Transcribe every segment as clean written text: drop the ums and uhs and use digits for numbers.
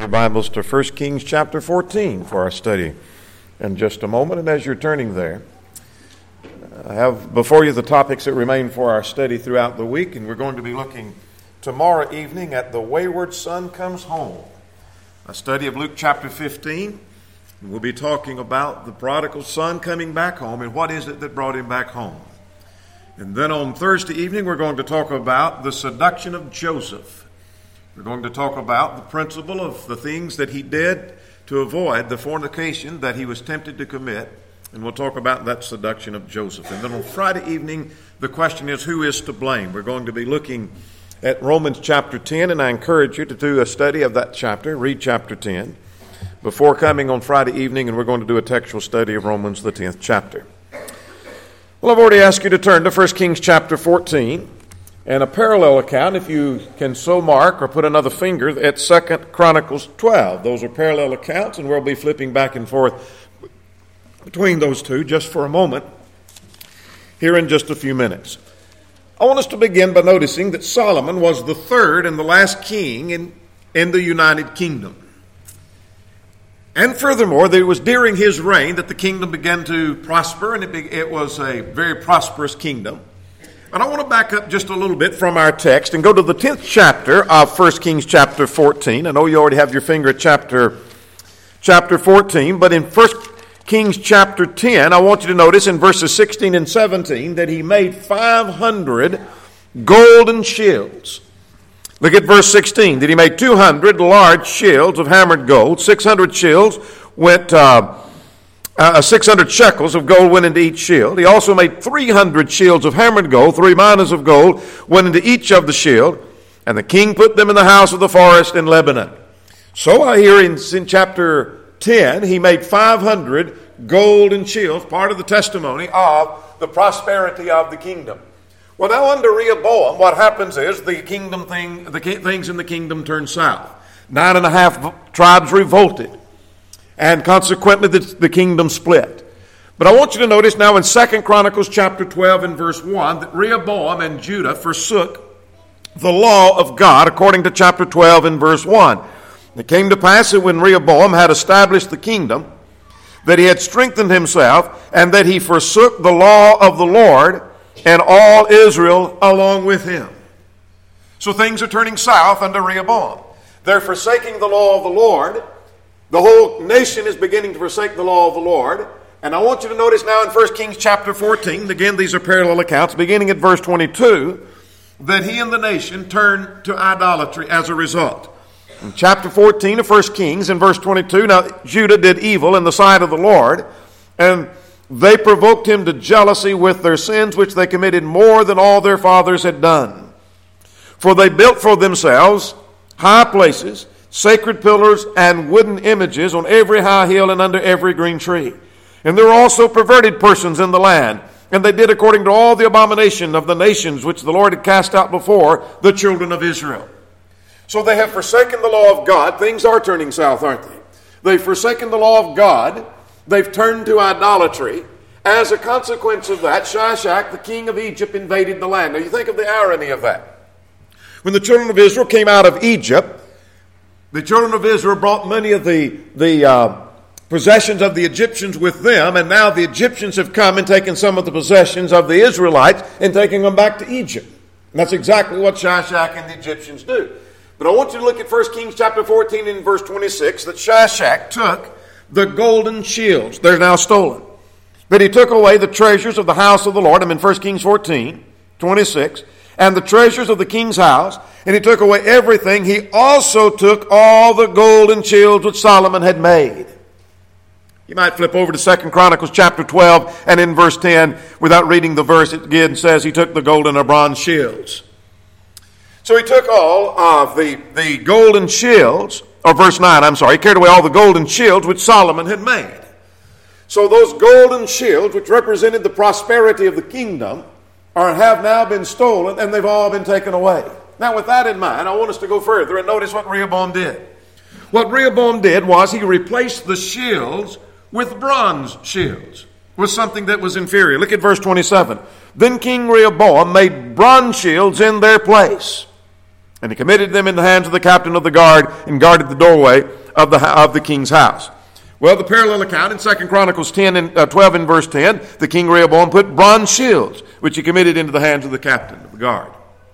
Your Bibles to 1 Kings chapter 14 for our study in just a moment. And as you're turning there, I have before you the topics that remain for our study throughout the week. And we're going to be looking tomorrow evening at The Wayward Son Comes Home, a study of Luke chapter 15. And we'll be talking about the prodigal son coming back home and what is it that brought him back home. And then on Thursday evening, we're going to talk about the seduction of Joseph. We're going to talk about the principle of the things that he did to avoid the fornication that he was tempted to commit. And we'll talk about that seduction of Joseph. And then on Friday evening, the question is, who is to blame? We're going to be looking at Romans chapter 10, and I encourage you to do a study of that chapter, read chapter 10, before coming on Friday evening, and we're going to do a textual study of Romans, the 10th chapter. Well, I've already asked you to turn to 1 Kings chapter 14. And a parallel account, if you can so mark or put another finger, at 2 Chronicles 12. Those are parallel accounts, and we'll be flipping back and forth between those two just for a moment here in just a few minutes. I want us to begin by noticing that Solomon was the third and the last king in the United Kingdom. And furthermore, it was during his reign that the kingdom began to prosper, and it was a very prosperous kingdom. And I want to back up just a little bit from our text and go to the 10th chapter of 1 Kings chapter 14. I know you already have your finger at chapter 14, but in 1 Kings chapter 10, I want you to notice in verses 16 and 17 that he made 500 golden shields. Look at verse 16, that he made 200 large shields of hammered gold. 600 shields went... 600 shekels of gold went into each shield. He also made 300 shields of hammered gold. 3 minas of gold went into each of the shield. And the king put them in the house of the forest in Lebanon. So here in chapter 10, he made 500 golden shields, part of the testimony of the prosperity of the kingdom. Well, now under Rehoboam, what happens is the things in the kingdom turn south. 9.5 tribes revolted. And consequently, the kingdom split. But I want you to notice now in 2 Chronicles chapter 12 and verse 1 that Rehoboam and Judah forsook the law of God according to chapter 12 and verse 1. It came to pass that when Rehoboam had established the kingdom, that he had strengthened himself, and that he forsook the law of the Lord and all Israel along with him. So things are turning south under Rehoboam. They're forsaking the law of the Lord. The whole nation is beginning to forsake the law of the Lord. And I want you to notice now in 1 Kings chapter 14, again these are parallel accounts, beginning at verse 22, that he and the nation turned to idolatry as a result. In chapter 14 of 1 Kings, in verse 22, now Judah did evil in the sight of the Lord, and they provoked him to jealousy with their sins, which they committed more than all their fathers had done. For they built for themselves high places, sacred pillars and wooden images on every high hill and under every green tree. And there were also perverted persons in the land, and they did according to all the abomination of the nations which the Lord had cast out before the children of Israel. So they have forsaken the law of God. Things are turning south, aren't they? They've forsaken the law of God. They've turned to idolatry. As a consequence of that, Shishak, the king of Egypt, invaded the land. Now you think of the irony of that. When the children of Israel came out of Egypt, the children of Israel brought many of the possessions of the Egyptians with them, and now the Egyptians have come and taken some of the possessions of the Israelites and taking them back to Egypt. And that's exactly what Shishak and the Egyptians do. But I want you to look at 1 Kings chapter 14 and verse 26, that Shishak took the golden shields. They're now stolen. But he took away the treasures of the house of the Lord. I'm in 1 Kings 14, 26. And the treasures of the king's house, and he took away everything. He also took all the golden shields which Solomon had made. You might flip over to 2 Chronicles chapter 12, and in verse 10, without reading the verse, it again says he took the golden or bronze shields. So he took all of the golden shields, or verse 9, he carried away all the golden shields which Solomon had made. So those golden shields, which represented the prosperity of the kingdom, have now been stolen, and they've all been taken away. Now, with that in mind, I want us to go further and notice what Rehoboam did. What Rehoboam did was he replaced the shields with bronze shields, with something that was inferior. Look at verse 27. Then King Rehoboam made bronze shields in their place. And he committed them in the hands of the captain of the guard and guarded the doorway of the king's house. Well, the parallel account in 2 Chronicles 12 and verse 10, the king Rehoboam put bronze shields, which he committed into the hands of the captain of the guard.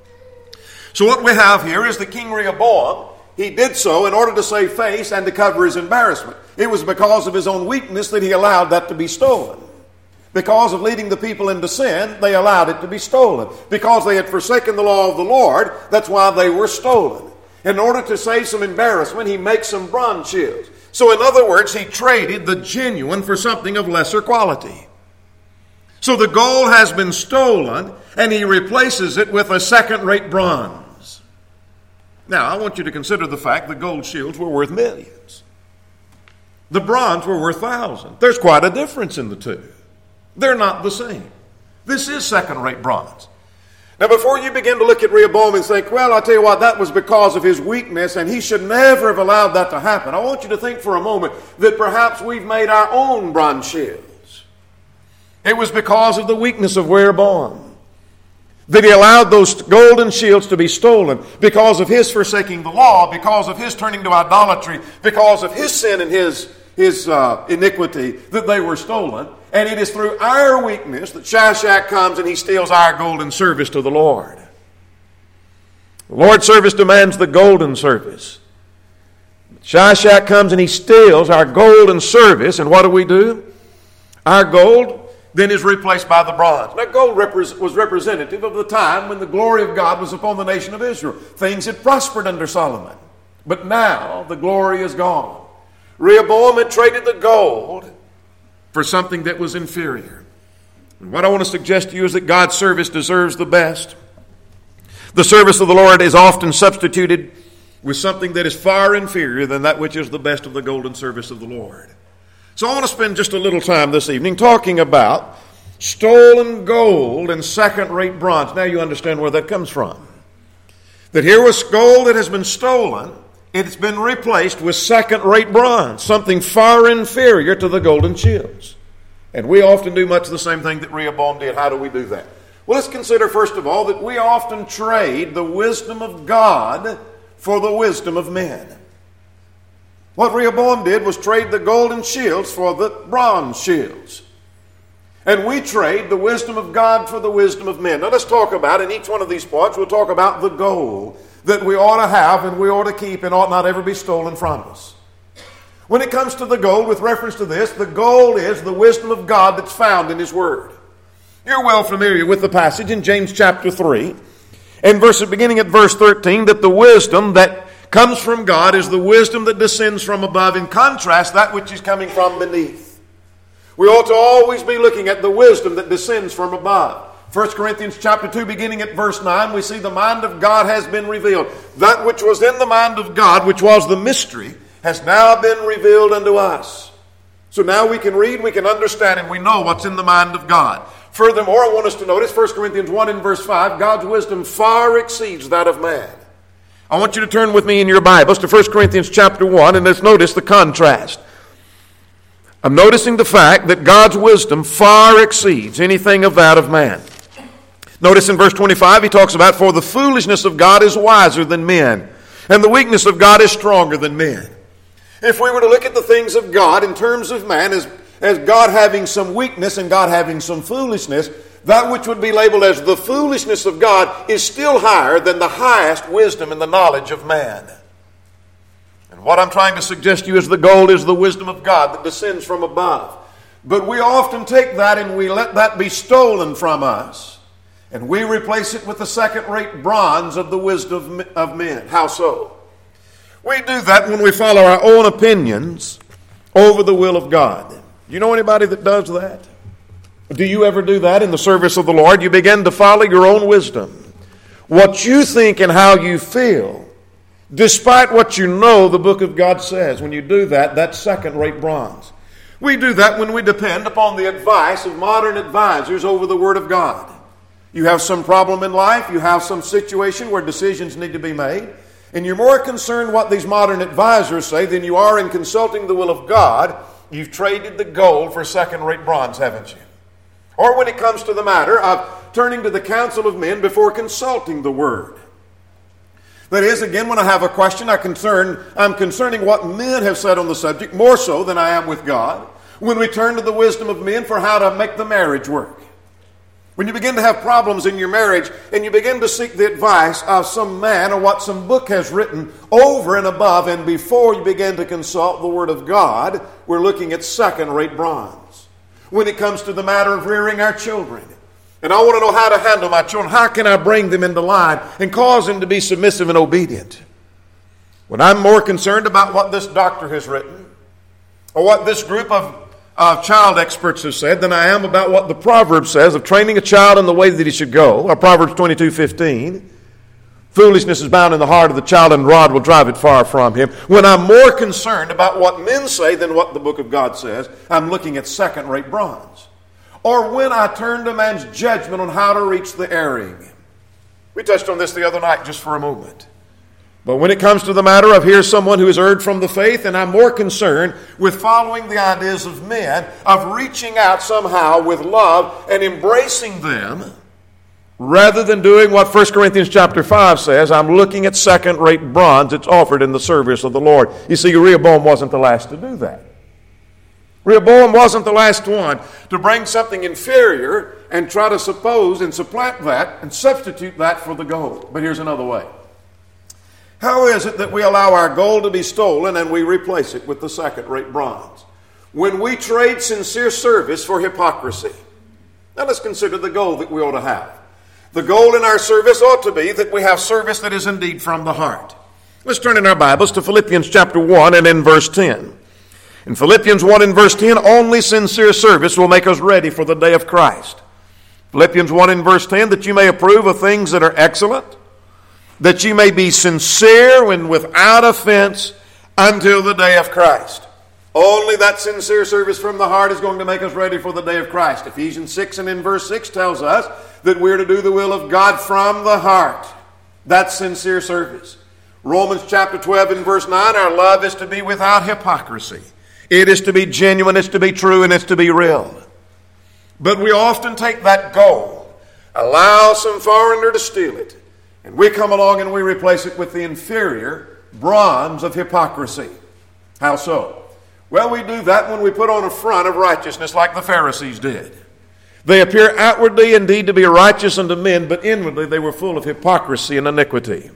So what we have here is that King Rehoboam, he did so in order to save face and to cover his embarrassment. It was because of his own weakness that he allowed that to be stolen. Because of leading the people into sin, they allowed it to be stolen. Because they had forsaken the law of the Lord, that's why they were stolen. In order to save some embarrassment, he makes some bronze shields. So in other words, he traded the genuine for something of lesser quality. So the gold has been stolen, and he replaces it with a second-rate bronze. Now, I want you to consider the fact that gold shields were worth millions. The bronze were worth thousands. There's quite a difference in the two. They're not the same. This is second-rate bronze. Now, before you begin to look at Rehoboam and think, well, I'll tell you what, that was because of his weakness, and he should never have allowed that to happen. I want you to think for a moment that perhaps we've made our own bronze shields. It was because of the weakness of Rehoboam that he allowed those golden shields to be stolen, because of his forsaking the law, because of his turning to idolatry, because of his sin and his iniquity that they were stolen. And it is through our weakness that Shishak comes and he steals our golden service to the Lord. The Lord's service demands the golden service. Shishak comes and he steals our golden service, and what do? Our gold then is replaced by the bronze. Now, gold was representative of the time when the glory of God was upon the nation of Israel. Things had prospered under Solomon. But now the glory is gone. Rehoboam had traded the gold for something that was inferior. And what I want to suggest to you is that God's service deserves the best. The service of the Lord is often substituted with something that is far inferior than that which is the best of the golden service of the Lord. So I want to spend just a little time this evening talking about stolen gold and second-rate bronze. Now you understand where that comes from. That here was gold that has been stolen. It's been replaced with second-rate bronze, something far inferior to the golden shields. And we often do much the same thing that Rehoboam did. How do we do that? Well, let's consider, first of all, that we often trade the wisdom of God for the wisdom of men. What Rehoboam did was trade the golden shields for the bronze shields. And we trade the wisdom of God for the wisdom of men. Now let's talk about, in each one of these points, we'll talk about the gold that we ought to have and we ought to keep and ought not ever be stolen from us. When it comes to the gold, with reference to this, the gold is the wisdom of God that's found in His Word. You're well familiar with the passage in James chapter 3, and beginning at verse 13, that the wisdom that comes from God is the wisdom that descends from above. In contrast, that which is coming from beneath. We ought to always be looking at the wisdom that descends from above. 1 Corinthians chapter 2, beginning at verse 9, we see the mind of God has been revealed. That which was in the mind of God, which was the mystery, has now been revealed unto us. So now we can read, we can understand, and we know what's in the mind of God. Furthermore, I want us to notice 1 Corinthians 1 and verse 5, God's wisdom far exceeds that of man. I want you to turn with me in your Bibles to 1 Corinthians chapter 1, and let's notice the contrast. I'm noticing the fact that God's wisdom far exceeds anything of that of man. Notice in verse 25, he talks about, for the foolishness of God is wiser than men, and the weakness of God is stronger than men. If we were to look at the things of God in terms of man as God having some weakness and God having some foolishness, that which would be labeled as the foolishness of God is still higher than the highest wisdom and the knowledge of man. And what I'm trying to suggest to you is the gold is the wisdom of God that descends from above. But we often take that and we let that be stolen from us. And we replace it with the second-rate bronze of the wisdom of men. How so? We do that when we follow our own opinions over the will of God. Do you know anybody that does that? Do you ever do that in the service of the Lord? You begin to follow your own wisdom. What you think and how you feel, despite what you know the book of God says. When you do that, that's second-rate bronze. We do that when we depend upon the advice of modern advisors over the Word of God. You have some problem in life, you have some situation where decisions need to be made, and you're more concerned what these modern advisors say than you are in consulting the will of God. You've traded the gold for second-rate bronze, haven't you? Or when it comes to the matter of turning to the counsel of men before consulting the Word. That is, again, when I have a question, I'm concerning what men have said on the subject more so than I am with God. When we turn to the wisdom of men for how to make the marriage work. When you begin to have problems in your marriage and you begin to seek the advice of some man or what some book has written over and above and before you begin to consult the Word of God, we're looking at second-rate bronze. When it comes to the matter of rearing our children, and I want to know how to handle my children, how can I bring them into line and cause them to be submissive and obedient? When I'm more concerned about what this doctor has written or what this group of child experts have said than I am about what the proverb says of training a child in the way that he should go. Proverbs 22:15. Foolishness is bound in the heart of the child, and rod will drive it far from him. When I'm more concerned about what men say than what the book of God says, I'm looking at second-rate bronze. Or when I turn to man's judgment on how to reach the erring. We touched on this the other night just for a moment. But when it comes to the matter of here's someone who has erred from the faith, and I'm more concerned with following the ideas of men, of reaching out somehow with love and embracing them, rather than doing what 1 Corinthians chapter 5 says, I'm looking at second-rate bronze that's offered in the service of the Lord. You see, Rehoboam wasn't the last to do that. Rehoboam wasn't the last one to bring something inferior and try to suppose and supplant that and substitute that for the gold. But here's another way. How is it that we allow our gold to be stolen and we replace it with the second-rate bronze? When we trade sincere service for hypocrisy. Now let's consider the goal that we ought to have. The goal in our service ought to be that we have service that is indeed from the heart. Let's turn in our Bibles to Philippians chapter 1 and in verse 10. In Philippians 1 and verse 10, only sincere service will make us ready for the day of Christ. Philippians 1 and verse 10, that you may approve of things that are excellent, that you may be sincere and without offense until the day of Christ. Only that sincere service from the heart is going to make us ready for the day of Christ. Ephesians 6 and in verse 6 tells us that we're to do the will of God from the heart. That's sincere service. Romans chapter 12 and verse 9, our love is to be without hypocrisy. It is to be genuine, it's to be true, and it's to be real. But we often take that gold, allow some foreigner to steal it, and we come along and we replace it with the inferior bronze of hypocrisy. How so? Well, we do that when we put on a front of righteousness like the Pharisees did. They appear outwardly indeed to be righteous unto men, but inwardly they were full of hypocrisy and iniquity.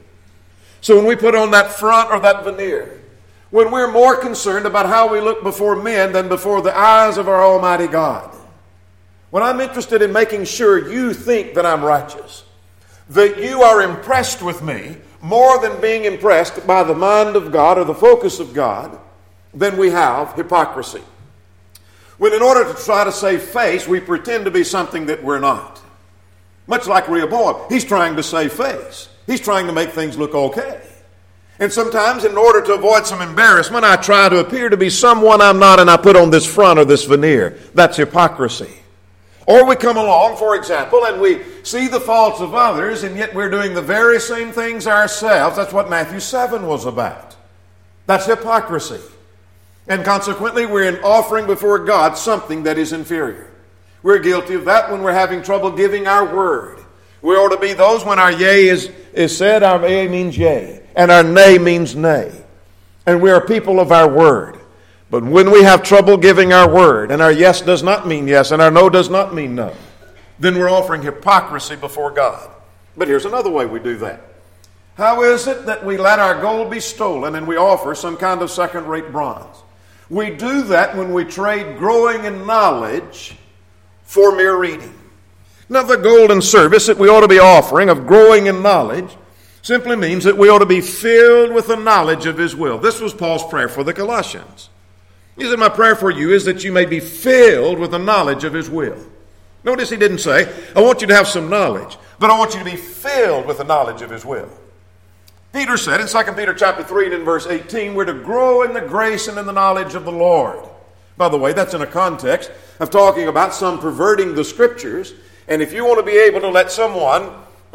So when we put on that front or that veneer, when we're more concerned about how we look before men than before the eyes of our Almighty God, when I'm interested in making sure you think that I'm righteous, that you are impressed with me more than being impressed by the mind of God or the focus of God, then we have hypocrisy. When in order to try to save face, we pretend to be something that we're not. Much like Rehoboam, he's trying to save face. He's trying to make things look okay. And sometimes in order to avoid some embarrassment, I try to appear to be someone I'm not, and I put on this front or this veneer. That's hypocrisy. Or we come along, for example, and we see the faults of others, and yet we're doing the very same things ourselves. That's what Matthew 7 was about. That's hypocrisy. And consequently, we're in offering before God something that is inferior. We're guilty of that when we're having trouble giving our word. We ought to be those when our yea is said, our yea means yea, and our nay means nay. And we are people of our word. But when we have trouble giving our word, and our yes does not mean yes, and our no does not mean no, then we're offering hypocrisy before God. But here's another way we do that. How is it that we let our gold be stolen and we offer some kind of second-rate bronze? We do that when we trade growing in knowledge for mere reading. Now, the golden service that we ought to be offering of growing in knowledge simply means that we ought to be filled with the knowledge of His will. This was Paul's prayer for the Colossians. He said, my prayer for you is that you may be filled with the knowledge of His will. Notice he didn't say, I want you to have some knowledge, but I want you to be filled with the knowledge of His will. Peter said in 2 Peter chapter 3 and in verse 18, we're to grow in the grace and in the knowledge of the Lord. By the way, that's in a context of talking about some perverting the Scriptures. And if you want to be able to let someone,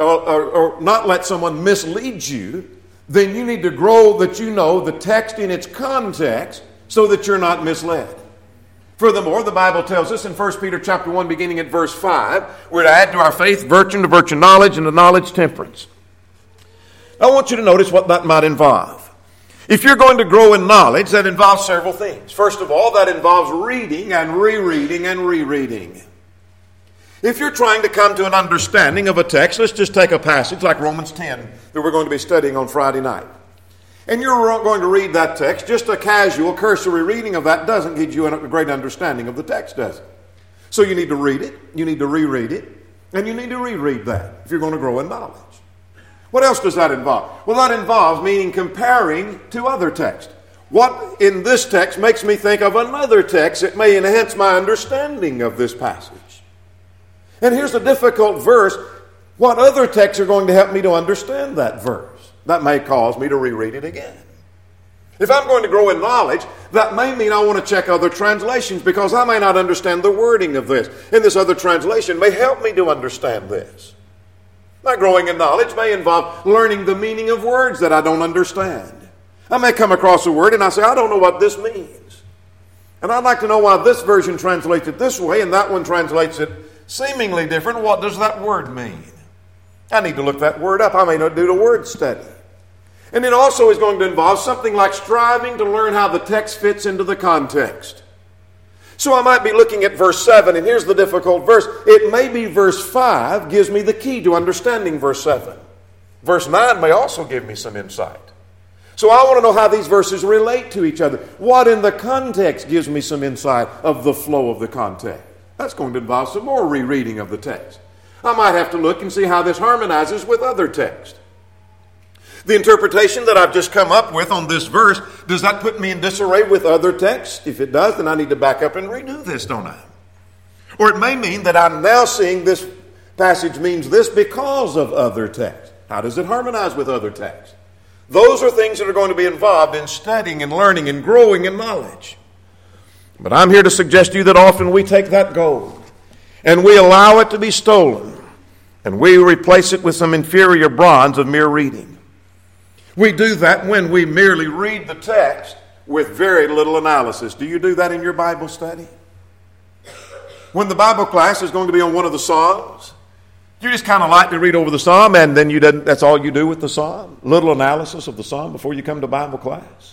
or not let someone mislead you, then you need to grow that you know the text in its context so that you're not misled. Furthermore, the Bible tells us in 1 Peter chapter 1, beginning at verse 5, we're to add to our faith virtue, to virtue knowledge, and to knowledge temperance. I want you to notice what that might involve. If you're going to grow in knowledge, that involves several things. First of all, that involves reading and rereading and rereading. If you're trying to come to an understanding of a text, let's just take a passage like Romans 10 that we're going to be studying on Friday night. And you're going to read that text, just a casual, cursory reading of that doesn't give you a great understanding of the text, does it? So you need to read it, you need to reread it, and you need to reread that if you're going to grow in knowledge. What else does that involve? Well, that involves meaning comparing to other texts. What in this text makes me think of another text that may enhance my understanding of this passage? And here's a difficult verse. What other texts are going to help me to understand that verse? That may cause me to reread it again. If I'm going to grow in knowledge, that may mean I want to check other translations because I may not understand the wording of this. And this other translation may help me to understand this. My growing in knowledge may involve learning the meaning of words that I don't understand. I may come across a word and I say, I don't know what this means. And I'd like to know why this version translates it this way and that one translates it seemingly different. What does that word mean? I need to look that word up. I may not do the word study. And it also is going to involve something like striving to learn how the text fits into the context. So I might be looking at verse 7, and here's the difficult verse. It may be verse 5 gives me the key to understanding verse 7. Verse 9 may also give me some insight. So I want to know how these verses relate to each other. What in the context gives me some insight of the flow of the context? That's going to involve some more rereading of the text. I might have to look and see how this harmonizes with other texts. The interpretation that I've just come up with on this verse, does that put me in disarray with other texts? If it does, then I need to back up and redo this, don't I? Or it may mean that I'm now seeing this passage means this because of other texts. How does it harmonize with other texts? Those are things that are going to be involved in studying and learning and growing in knowledge. But I'm here to suggest to you that often we take that gold and we allow it to be stolen and we replace it with some inferior bronze of mere reading. We do that when we merely read the text with very little analysis. Do you do that in your Bible study? When the Bible class is going to be on one of the Psalms, you just kind of like to read over the Psalm and then that's all you do with the Psalm? Little analysis of the Psalm before you come to Bible class?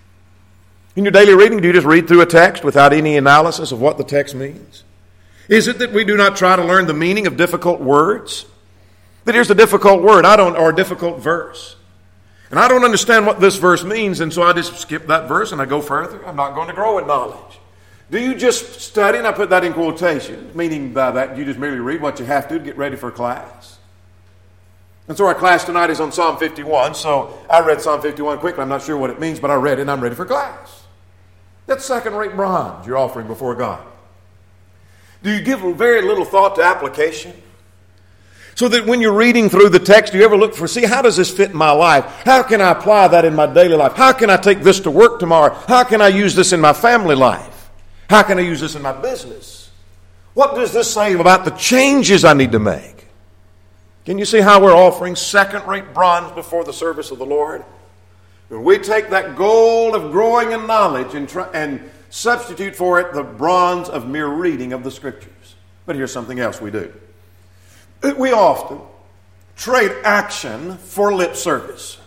In your daily reading, do you just read through a text without any analysis of what the text means? Is it that we do not try to learn the meaning of difficult words? That here's a difficult word, or a difficult verse. And I don't understand what this verse means, and so I just skip that verse and I go further. I'm not going to grow in knowledge. Do you just study, and I put that in quotation, meaning by that you just merely read what you have to get ready for class? And so our class tonight is on Psalm 51, so I read Psalm 51 quickly. I'm not sure what it means, but I read it and I'm ready for class. That's second-rate bronze you're offering before God. Do you give very little thought to application? So that when you're reading through the text, do you ever look for, see, how does this fit in my life? How can I apply that in my daily life? How can I take this to work tomorrow? How can I use this in my family life? How can I use this in my business? What does this say about the changes I need to make? Can you see how we're offering second-rate bronze before the service of the Lord? When we take that gold of growing in knowledge and substitute for it the bronze of mere reading of the Scriptures. But here's something else we do. We often trade action for lip service.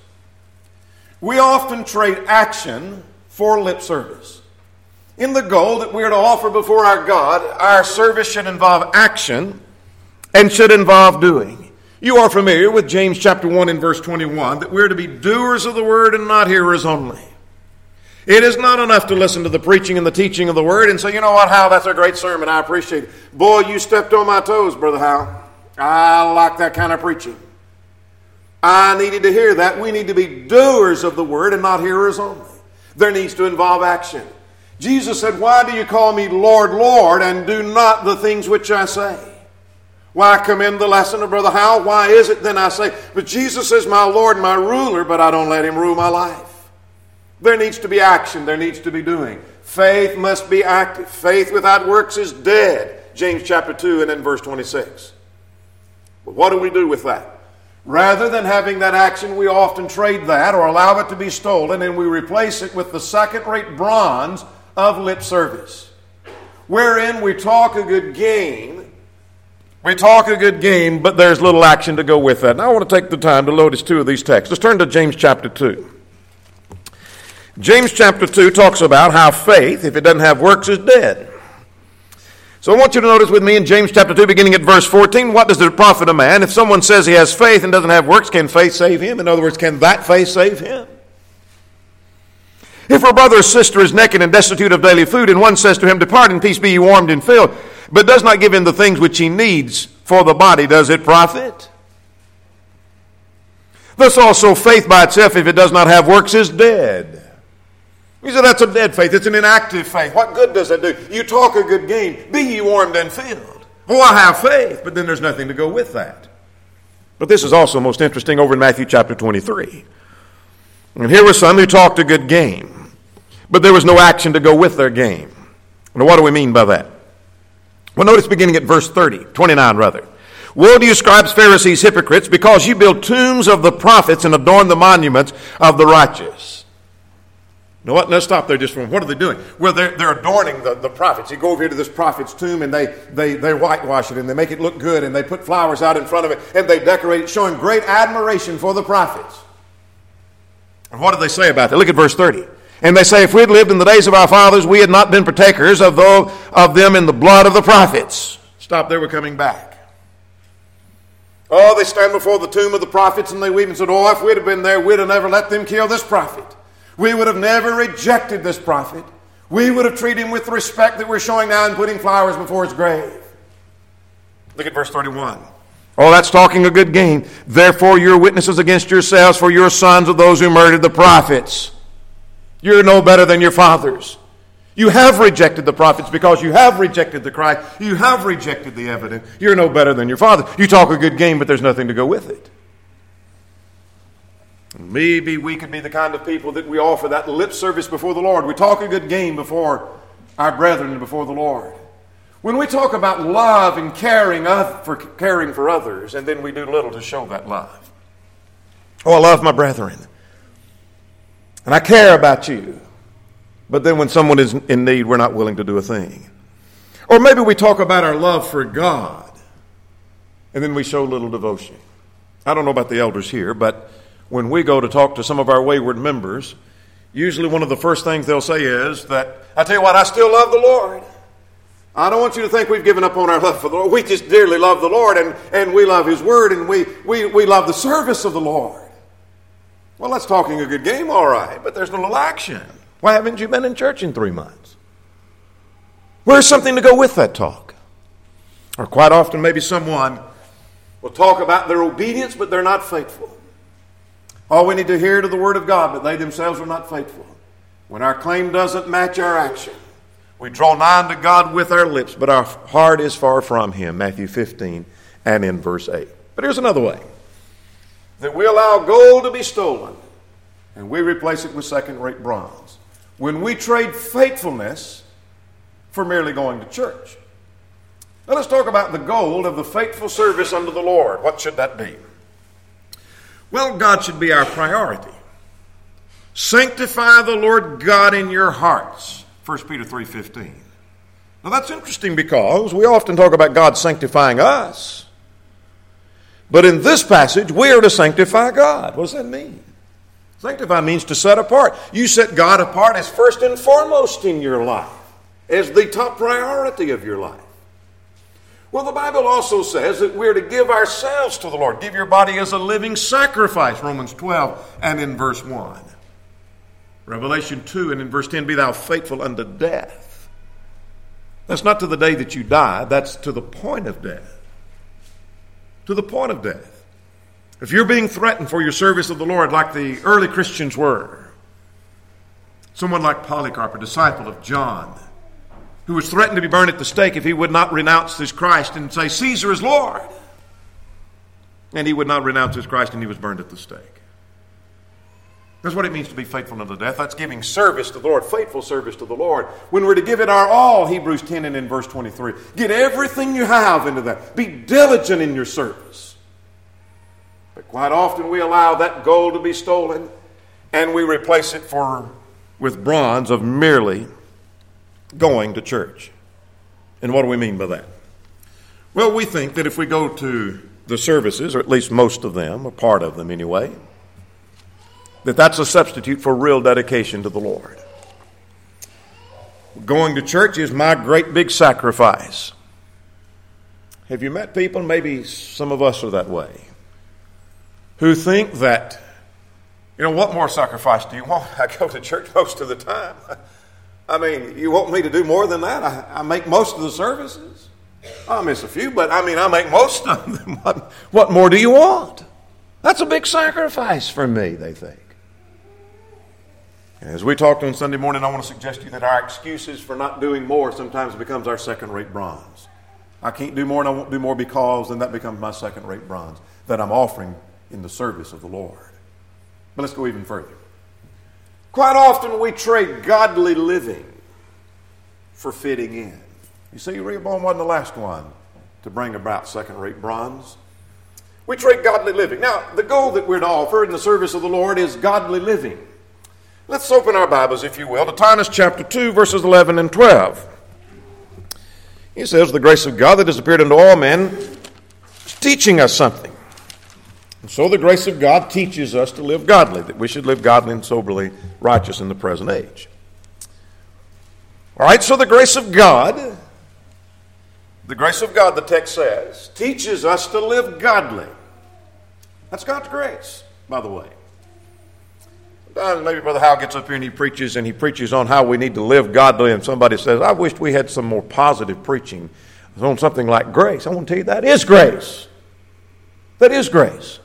We often trade action for lip service. In the goal that we are to offer before our God, our service should involve action and should involve doing. You are familiar with James chapter 1 and verse 21, that we're to be doers of the word and not hearers only. It is not enough to listen to the preaching and the teaching of the word and say, you know what, Hal, that's a great sermon, I appreciate it. Boy, you stepped on my toes, Brother Hal. I like that kind of preaching. I needed to hear that. We need to be doers of the word and not hearers only. There needs to involve action. Jesus said, why do you call me Lord, Lord, and do not the things which I say? Why commend the lesson of Brother Hal? Why is it then I say, but Jesus is my Lord and my ruler, but I don't let him rule my life? There needs to be action. There needs to be doing. Faith must be active. Faith without works is dead. James chapter 2 and then verse 26. But what do we do with that? Rather than having that action, we often trade that or allow it to be stolen, and we replace it with the second-rate bronze of lip service, wherein we talk a good game, We talk a good game, but there's little action to go with that. Now I want to take the time to notice two of these texts. Let's turn to James chapter 2. James chapter 2 talks about how faith, if it doesn't have works, is dead. So I want you to notice with me in James chapter 2, beginning at verse 14, what does it profit a man? If someone says he has faith and doesn't have works, can faith save him? In other words, can that faith save him? If a brother or sister is naked and destitute of daily food, and one says to him, depart in peace, be ye warmed and filled, but does not give him the things which he needs for the body, does it profit? Thus also faith by itself, if it does not have works, is dead. You say that's a dead faith. It's an inactive faith. What good does that do? You talk a good game. Be ye warmed and filled. Oh, I have faith, but then there's nothing to go with that. But this is also most interesting over in Matthew chapter 23. And here was some who talked a good game, but there was no action to go with their game. Now, what do we mean by that? Well, notice beginning at verse 29 rather. Woe to you, scribes, Pharisees, hypocrites, because you build tombs of the prophets and adorn the monuments of the righteous. Now, what? Let's stop there just for a moment. What are they doing? Well, they're adorning the prophets. You go over here to this prophet's tomb, and they whitewash it, and they make it look good, and they put flowers out in front of it, and they decorate it, showing great admiration for the prophets. And what do they say about that? Look at verse 30. And they say, if we had lived in the days of our fathers, we had not been partakers of them in the blood of the prophets. Stop there, we're coming back. Oh, they stand before the tomb of the prophets and they weep and said, oh, if we'd have been there, we'd have never let them kill this prophet. We would have never rejected this prophet. We would have treated him with the respect that we're showing now and putting flowers before his grave. Look at verse 31. Oh, that's talking a good game. Therefore, you're witnesses against yourselves, for you're sons of those who murdered the prophets. You're no better than your fathers. You have rejected the prophets because you have rejected the Christ. You have rejected the evidence. You're no better than your father. You talk a good game, but there's nothing to go with it. Maybe we could be the kind of people that we offer that lip service before the Lord. We talk a good game before our brethren and before the Lord. When we talk about love and caring for others, and then we do little to show that love. Oh, I love my brethren. And I care about you. But then when someone is in need, we're not willing to do a thing. Or maybe we talk about our love for God, and then we show little devotion. I don't know about the elders here, but when we go to talk to some of our wayward members, usually one of the first things they'll say is that, I tell you what, I still love the Lord. I don't want you to think we've given up on our love for the Lord. We just dearly love the Lord, and we love His Word, and we love the service of the Lord. Well, that's talking a good game, all right, but there's no little action. Why haven't you been in church in 3 months? Where's something to go with that talk? Or quite often maybe someone will talk about their obedience, but they're not faithful. All we need to hear to the Word of God, but they themselves are not faithful. When our claim doesn't match our action, we draw nigh unto God with our lips, but our heart is far from Him. Matthew 15 and in verse 8. But here's another way. That we allow gold to be stolen, and we replace it with second-rate bronze. When we trade faithfulness for merely going to church. Now let's talk about the gold of the faithful service unto the Lord. What should that be? Well, God should be our priority. Sanctify the Lord God in your hearts. 1 Peter 3:15. Now that's interesting because we often talk about God sanctifying us. But in this passage, we are to sanctify God. What does that mean? Sanctify means to set apart. You set God apart as first and foremost in your life, as the top priority of your life. Well, the Bible also says that we're to give ourselves to the Lord. Give your body as a living sacrifice, Romans 12 and in verse 1. Revelation 2 and in verse 10, be thou faithful unto death. That's not to the day that you die, that's to the point of death. To the point of death. If you're being threatened for your service of the Lord like the early Christians were, someone like Polycarp, a disciple of John, who was threatened to be burned at the stake if he would not renounce his Christ and say, Caesar is Lord. And he would not renounce his Christ and he was burned at the stake. That's what it means to be faithful unto death. That's giving service to the Lord, faithful service to the Lord. When we're to give it our all, Hebrews 10 and in verse 23. Get everything you have into that. Be diligent in your service. But quite often we allow that gold to be stolen and we replace it with bronze of merely going to church. And what do we mean by that? Well, we think that if we go to the services, or at least most of them, or part of them anyway, that that's a substitute for real dedication to the Lord. Going to church is my great big sacrifice. Have you met people, maybe some of us are that way, who think that, what more sacrifice do you want? I go to church most of the time. I mean, you want me to do more than that? I make most of the services. I miss a few, but I make most of them. What more do you want? That's a big sacrifice for me, they think. As we talked on Sunday morning, I want to suggest to you that our excuses for not doing more sometimes becomes our second-rate bronze. I can't do more and I won't do more because, then that becomes my second-rate bronze that I'm offering in the service of the Lord. But let's go even further. Quite often we trade godly living for fitting in. You see, Rehoboam wasn't the last one to bring about second-rate bronze. We trade godly living. Now, the goal that we're to offer in the service of the Lord is godly living. Let's open our Bibles, if you will, to Titus chapter 2, verses 11 and 12. He says, the grace of God that has appeared unto all men is teaching us something. And so the grace of God teaches us to live godly, that we should live godly and soberly righteous in the present age. All right, so the grace of God, the text says, teaches us to live godly. That's God's grace, by the way. Maybe Brother Howell gets up here and he preaches on how we need to live godly, and somebody says, I wish we had some more positive preaching on something like grace. I want to tell you that is grace. That is grace.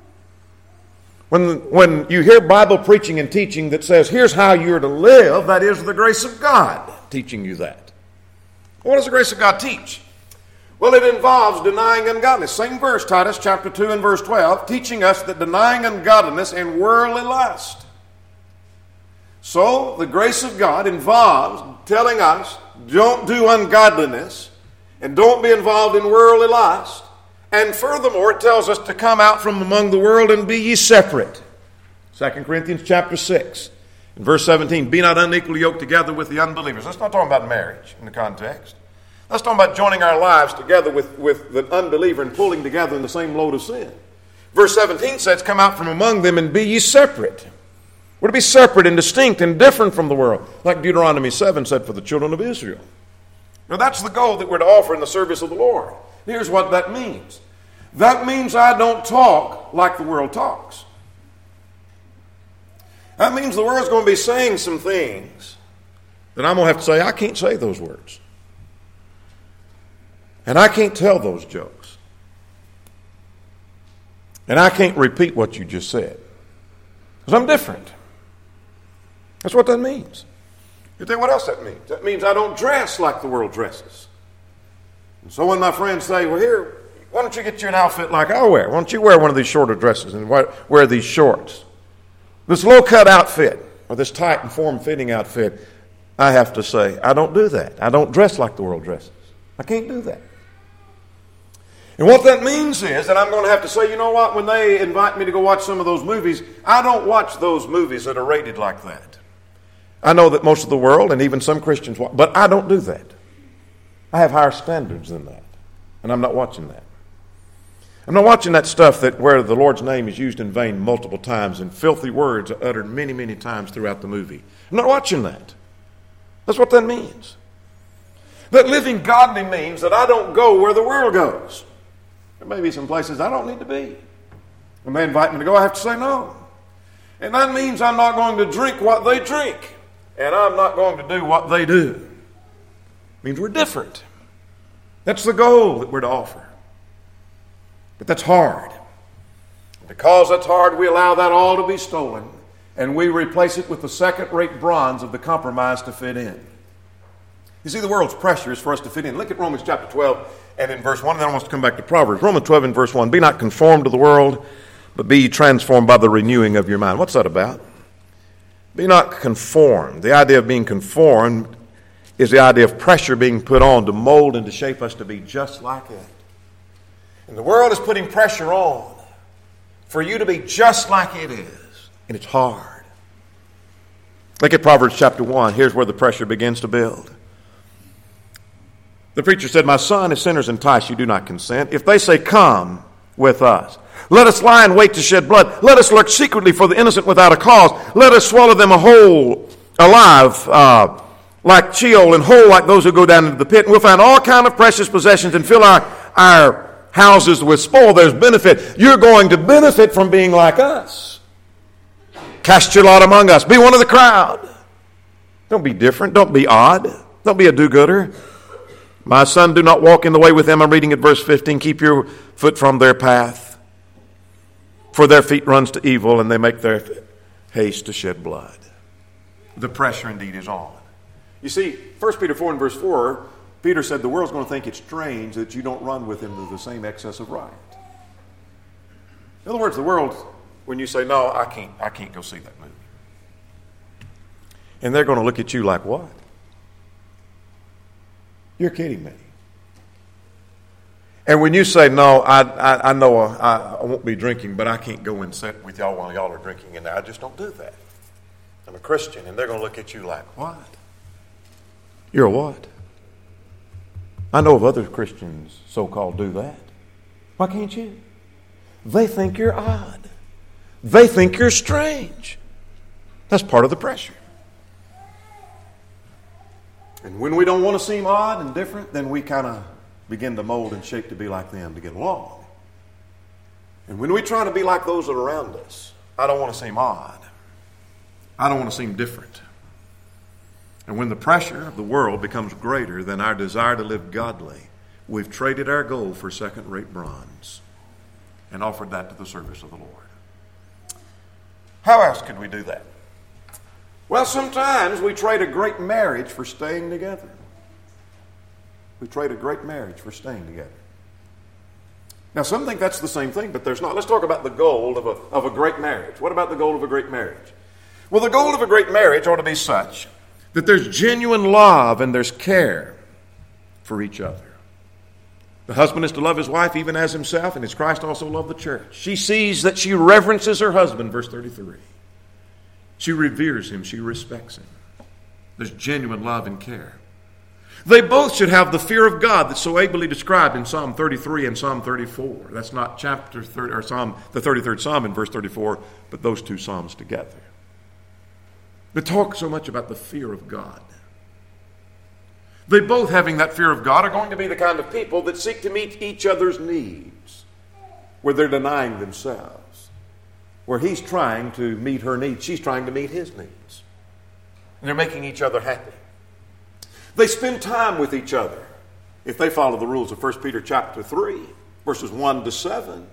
When you hear Bible preaching and teaching that says, here's how you're to live, that is the grace of God teaching you that. What does the grace of God teach? Well, it involves denying ungodliness. Same verse, Titus chapter 2 and verse 12, teaching us that denying ungodliness and worldly lust. So, the grace of God involves telling us, don't do ungodliness and don't be involved in worldly lust. And furthermore, it tells us to come out from among the world and be ye separate. 2 Corinthians chapter 6 and verse 17, be not unequally yoked together with the unbelievers. That's not talking about marriage in the context. That's talking about joining our lives together with the unbeliever and pulling together in the same load of sin. Verse 17 says, come out from among them and be ye separate. We're to be separate and distinct and different from the world, like Deuteronomy 7 said for the children of Israel. Now that's the goal that we're to offer in the service of the Lord. Here's what that means. That means I don't talk like the world talks. That means the world's going to be saying some things that I'm going to have to say, I can't say those words. And I can't tell those jokes. And I can't repeat what you just said. Because I'm different. That's what that means. You think what else that means? That means I don't dress like the world dresses. And so when my friends say, well, here, why don't you get you an outfit like I wear? Why don't you wear one of these shorter dresses and wear these shorts? This low-cut outfit or this tight and form-fitting outfit, I have to say, I don't do that. I don't dress like the world dresses. I can't do that. And what that means is that I'm going to have to say, you know what, when they invite me to go watch some of those movies, I don't watch those movies that are rated like that. I know that most of the world and even some Christians watch, but I don't do that. I have higher standards than that, and I'm not watching that. I'm not watching that stuff where the Lord's name is used in vain multiple times and filthy words are uttered many, many times throughout the movie. I'm not watching that. That's what that means. That living godly means that I don't go where the world goes. There may be some places I don't need to be. When they invite me to go, I have to say no. And that means I'm not going to drink what they drink. And I'm not going to do what they do. It means we're different. That's the goal that we're to offer. But that's hard. Because that's hard, we allow that all to be stolen. And we replace it with the second-rate bronze of the compromise to fit in. You see, the world's pressure is for us to fit in. Look at Romans chapter 12 and in verse 1. And then I want to come back to Proverbs. Romans 12 and verse 1. Be not conformed to the world, but be ye transformed by the renewing of your mind. What's that about? Be not conformed. The idea of being conformed is the idea of pressure being put on to mold and to shape us to be just like it. And the world is putting pressure on for you to be just like it is. And it's hard. Look at Proverbs chapter 1. Here's where the pressure begins to build. The preacher said, my son, if sinners entice you, do not consent. If they say, come with us, let us lie in wait to shed blood. Let us lurk secretly for the innocent without a cause. Let us swallow them whole, alive, like Sheol, and whole like those who go down into the pit. And we'll find all kind of precious possessions and fill our houses with spoil. There's benefit. You're going to benefit from being like us. Cast your lot among us. Be one of the crowd. Don't be different. Don't be odd. Don't be a do-gooder. My son, do not walk in the way with them. I'm reading at verse 15. Keep your foot from their path. For their feet runs to evil, and they make their haste to shed blood. The pressure indeed is on. You see, 1 Peter 4 and verse 4, Peter said the world's going to think it's strange that you don't run with him to the same excess of riot. In other words, the world, when you say, no, I can't go see that movie. And they're going to look at you like, what? You're kidding me. And when you say, no, I know I won't be drinking, but I can't go and sit with y'all while y'all are drinking, and I just don't do that. I'm a Christian, and they're going to look at you like, what? You're a what? I know of other Christians, so-called, do that. Why can't you? They think you're odd. They think you're strange. That's part of the pressure. And when we don't want to seem odd and different, then we kind of begin to mold and shape to be like them to get along. And when we try to be like those that are around us, I don't want to seem odd. I don't want to seem different. And when the pressure of the world becomes greater than our desire to live godly, we've traded our gold for second-rate bronze and offered that to the service of the Lord. How else could we do that? Well, sometimes we trade a great marriage for staying together. We trade a great marriage for staying together. Now, some think that's the same thing, but there's not. Let's talk about the goal of a great marriage. What about the goal of a great marriage? Well, the goal of a great marriage ought to be such that there's genuine love and there's care for each other. The husband is to love his wife even as himself, and as Christ also loved the church. She sees that she reverences her husband, verse 33. She reveres him. She respects him. There's genuine love and care. They both should have the fear of God that's so ably described in Psalm 33 and Psalm 34. That's not chapter 30 or the 33rd Psalm in verse 34, but those two Psalms together. They talk so much about the fear of God. They both, having that fear of God, are going to be the kind of people that seek to meet each other's needs, where they're denying themselves, where he's trying to meet her needs, she's trying to meet his needs. And they're making each other happy. They spend time with each other if they follow the rules of 1 Peter chapter 3, verses 1 to 7.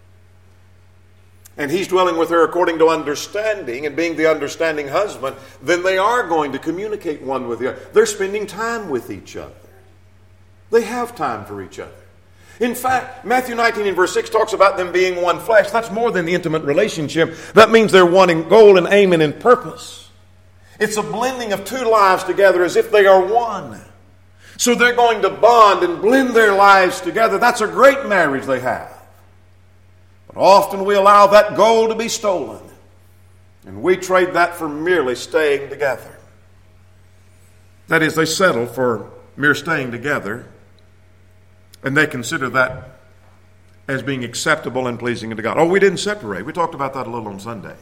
And he's dwelling with her according to understanding, and being the understanding husband, then they are going to communicate one with the other. They're spending time with each other. They have time for each other. In fact, Matthew 19 and verse 6 talks about them being one flesh. That's more than the intimate relationship. That means they're one in goal and aim and in purpose. It's a blending of two lives together as if they are one. So they're going to bond and blend their lives together. That's a great marriage they have. But often we allow that goal to be stolen, and we trade that for merely staying together. That is, they settle for mere staying together, and they consider that as being acceptable and pleasing to God. Oh, we didn't separate. We talked about that a little on Sunday.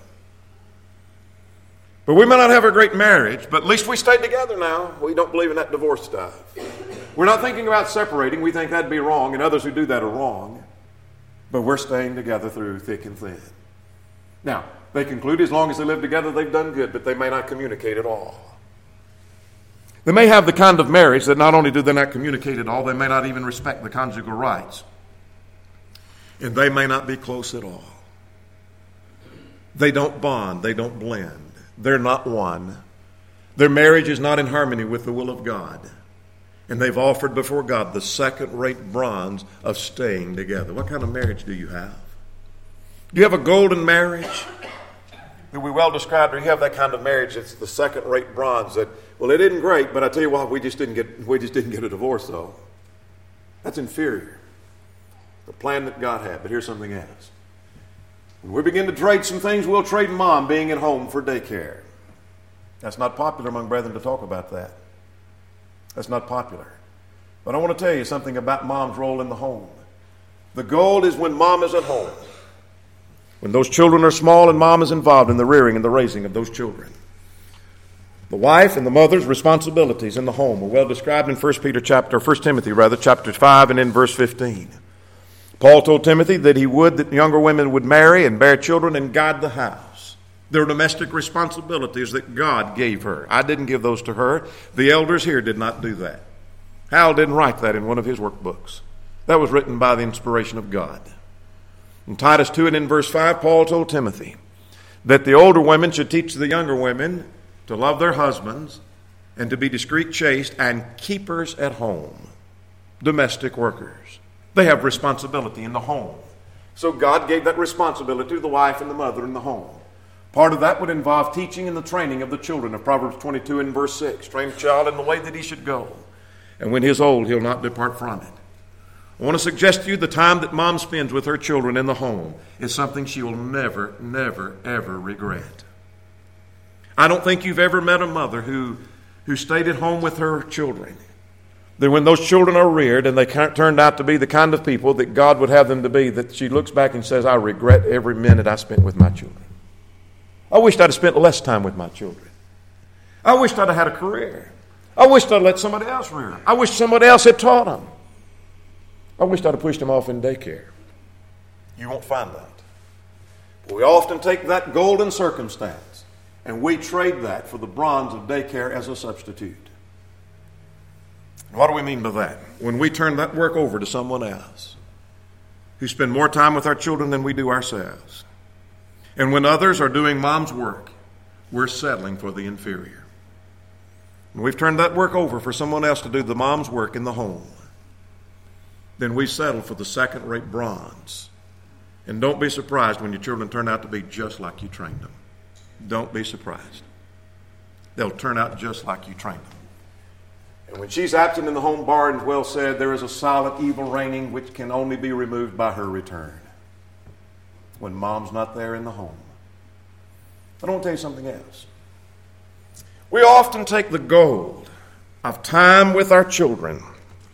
But we may not have a great marriage, but at least we stayed together now. We don't believe in that divorce stuff. We're not thinking about separating. We think that'd be wrong, and others who do that are wrong. But we're staying together through thick and thin. Now, they conclude as long as they live together, they've done good, but they may not communicate at all. They may have the kind of marriage that not only do they not communicate at all, they may not even respect the conjugal rights. And they may not be close at all. They don't bond. They don't blend. They're not one. Their marriage is not in harmony with the will of God. And they've offered before God the second-rate bronze of staying together. What kind of marriage do you have? Do you have a golden marriage that we well described, or you have that kind of marriage that's the second-rate bronze that, well, it isn't great, but I tell you what, we just didn't get a divorce, though. That's inferior. The plan that God had. But here's something else. When we begin to trade some things, we'll trade mom being at home for daycare. That's not popular among brethren to talk about that. That's not popular. But I want to tell you something about mom's role in the home. The gold is when mom is at home. When those children are small and mom is involved in the rearing and the raising of those children. The wife and the mother's responsibilities in the home are well described in 1 Timothy chapter 5 and in verse 15. Paul told Timothy that he would that younger women would marry and bear children and guide the house. There are domestic responsibilities that God gave her. I didn't give those to her. The elders here did not do that. Hal didn't write that in one of his workbooks. That was written by the inspiration of God. In Titus 2 and in verse 5, Paul told Timothy that the older women should teach the younger women to love their husbands and to be discreet, chaste, and keepers at home. Domestic workers. They have responsibility in the home. So God gave that responsibility to the wife and the mother in the home. Part of that would involve teaching and the training of the children of Proverbs 22 and verse 6. Train a child in the way that he should go, and when he is old, he'll not depart from it. I want to suggest to you the time that mom spends with her children in the home is something she will never, never, ever regret. I don't think you've ever met a mother who stayed at home with her children. That when those children are reared and they turned out to be the kind of people that God would have them to be, that she looks back and says, I regret every minute I spent with my children. I wished I'd have spent less time with my children. I wished I'd have had a career. I wished I'd let somebody else rear them. I wish somebody else had taught them. I wished I'd have pushed them off in daycare. You won't find that. But we often take that golden circumstance and we trade that for the bronze of daycare as a substitute. What do we mean by that? When we turn that work over to someone else who spend more time with our children than we do ourselves. And when others are doing mom's work, we're settling for the inferior. When we've turned that work over for someone else to do the mom's work in the home, then we settle for the second-rate bronze. And don't be surprised when your children turn out to be just like you trained them. Don't be surprised. They'll turn out just like you trained them. And when she's absent in the home, Barnes well said, there is a silent evil reigning which can only be removed by her return. When mom's not there in the home. I want to tell you something else. We often take the gold of time with our children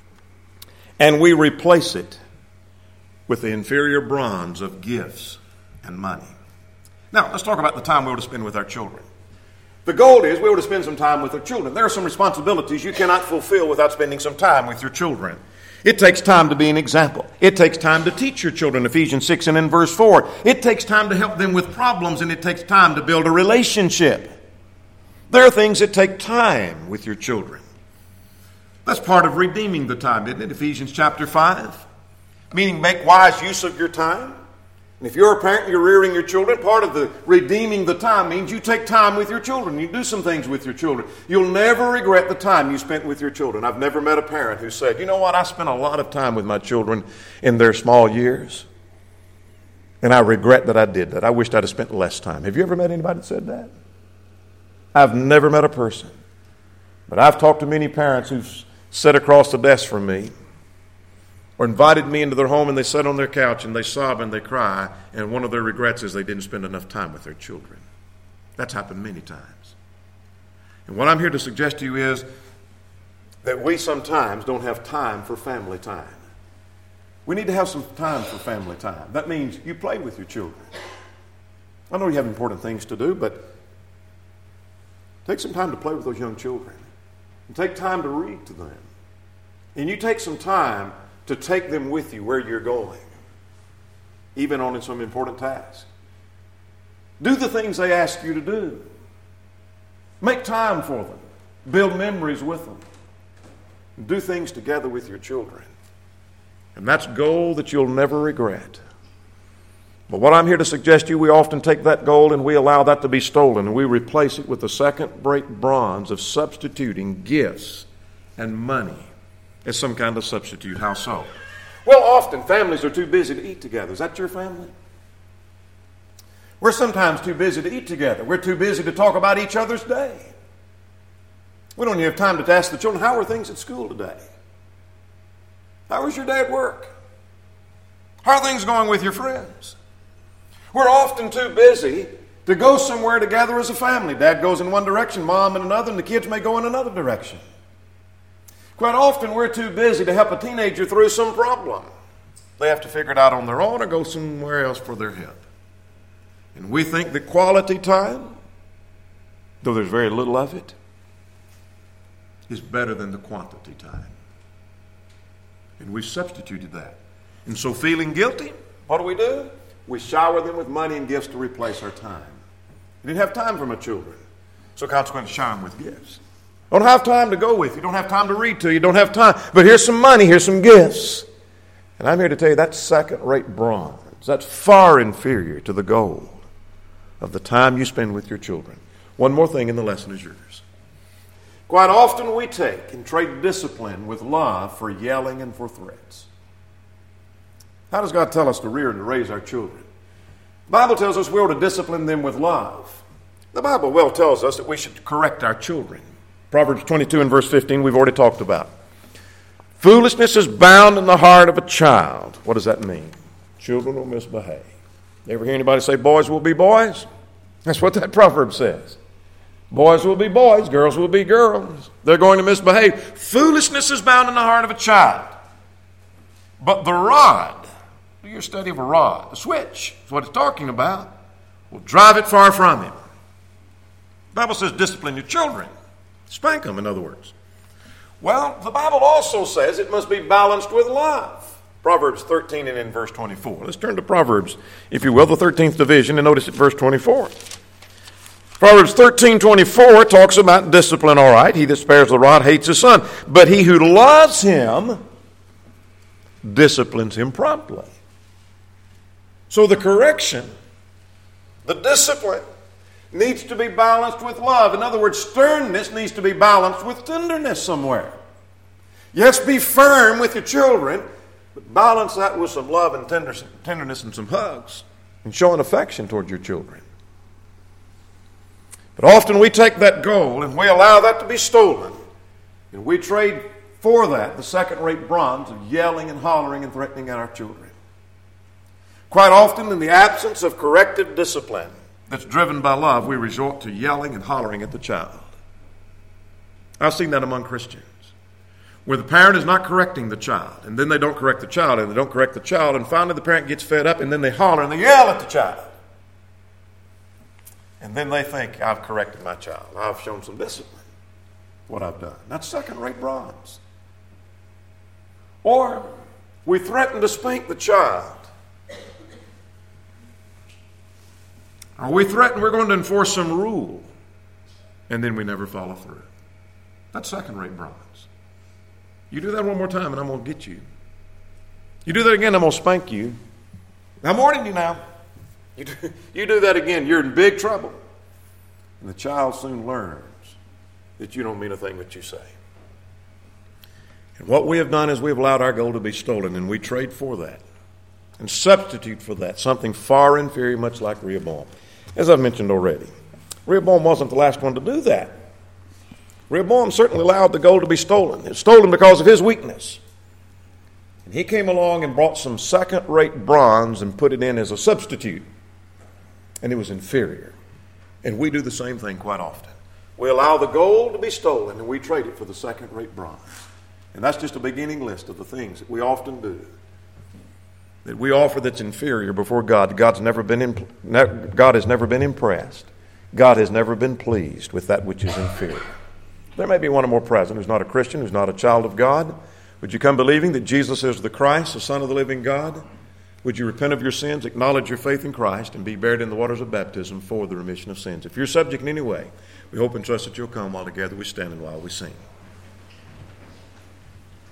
and we replace it with the inferior bronze of gifts and money. Now, let's talk about the time we ought to spend with our children. The goal is we ought to spend some time with our children. There are some responsibilities you cannot fulfill without spending some time with your children. It takes time to be an example. It takes time to teach your children, Ephesians 6 and in verse 4. It takes time to help them with problems, and it takes time to build a relationship. There are things that take time with your children. That's part of redeeming the time, isn't it? Ephesians chapter 5. Meaning make wise use of your time. And if you're a parent and you're rearing your children, part of the redeeming the time means you take time with your children. You do some things with your children. You'll never regret the time you spent with your children. I've never met a parent who said, you know what, I spent a lot of time with my children in their small years, and I regret that I did that. I wished I'd have spent less time. Have you ever met anybody that said that? I've never met a person. But I've talked to many parents who've sat across the desk from me or invited me into their home and they sit on their couch and they sob and they cry, and one of their regrets is they didn't spend enough time with their children. That's happened many times. And what I'm here to suggest to you is that we sometimes don't have time for family time. We need to have some time for family time. That means you play with your children. I know you have important things to do, but take some time to play with those young children. And take time to read to them. And you take some time to take them with you where you're going, even on some important tasks. Do the things they ask you to do. Make time for them. Build memories with them. Do things together with your children. And that's gold that you'll never regret. But what I'm here to suggest to you, we often take that gold and we allow that to be stolen, and we replace it with the second-rate bronze of substituting gifts and money as some kind of substitute. How so? Well, often families are too busy to eat together. Is that your family? We're sometimes too busy to eat together. We're too busy to talk about each other's day. We don't even have time to ask the children, how are things at school today? How was your day at work? How are things going with your friends? We're often too busy to go somewhere together as a family. Dad goes in one direction, mom in another, and the kids may go in another direction. Quite often we're too busy to help a teenager through some problem. They have to figure it out on their own or go somewhere else for their help. And we think that quality time, though there's very little of it, is better than the quantity time. And we've substituted that. And so feeling guilty, what do? We shower them with money and gifts to replace our time. You didn't have time for my children, so consequently shower them with gifts. Don't have time to go with you. Don't have time to read to you. Don't have time. But here's some money. Here's some gifts. And I'm here to tell you that's second-rate bronze. That's far inferior to the gold of the time you spend with your children. One more thing and the lesson is yours. Quite often we take and trade discipline with love for yelling and for threats. How does God tell us to rear and to raise our children? The Bible tells us we ought to discipline them with love. The Bible well tells us that we should correct our children. Proverbs 22 and verse 15 we've already talked about. Foolishness is bound in the heart of a child. What does that mean? Children will misbehave. You ever hear anybody say boys will be boys? That's what that proverb says. Boys will be boys, girls will be girls. They're going to misbehave. Foolishness is bound in the heart of a child. But the rod, do your study of a rod, the switch is what it's talking about, will drive it far from him. The Bible says discipline your children. Spank them, in other words. Well, the Bible also says it must be balanced with love. Proverbs 13 and in verse 24. Let's turn to Proverbs, if you will, the 13th division, and notice at verse 24. Proverbs 13:24 talks about discipline, all right. He that spares the rod hates his son, but he who loves him disciplines him promptly. So the correction, the discipline, needs to be balanced with love. In other words, sternness needs to be balanced with tenderness somewhere. Yes, be firm with your children, but balance that with some love and tenderness and some hugs and showing affection toward your children. But often we take that goal and we allow that to be stolen. And we trade for that the second-rate bronze of yelling and hollering and threatening at our children. Quite often, in the absence of corrective discipline that's driven by love, we resort to yelling and hollering at the child. I've seen that among Christians, where the parent is not correcting the child, and then they don't correct the child, and they don't correct the child, and finally the parent gets fed up, and then they holler and they yell at the child. And then they think, I've corrected my child. I've shown some discipline. What I've done. That's second-rate bronze. Or we threaten to spank the child. Or we threaten we're going to enforce some rule. And then we never follow through. That's second-rate bronze. You do that one more time and I'm going to get you. You do that again, I'm going to spank you. I'm warning you now. You do that again, you're in big trouble. And the child soon learns that you don't mean a thing that you say. And what we have done is we've allowed our gold to be stolen, and we trade for that and substitute for that something far inferior, much like Rehoboam. As I've mentioned already, Rehoboam wasn't the last one to do that. Rehoboam certainly allowed the gold to be stolen. It was stolen because of his weakness. And he came along and brought some second-rate bronze and put it in as a substitute. And it was inferior. And we do the same thing quite often. We allow the gold to be stolen and we trade it for the second-rate bronze. And that's just a beginning list of the things that we often do. That we offer that's inferior before God. God has never been impressed. God has never been pleased with that which is inferior. There may be one or more present who's not a Christian, who's not a child of God. Would you come believing that Jesus is the Christ, the Son of the living God? Would you repent of your sins, acknowledge your faith in Christ, and be buried in the waters of baptism for the remission of sins? If you're subject in any way, we hope and trust that you'll come while together we stand and while we sing.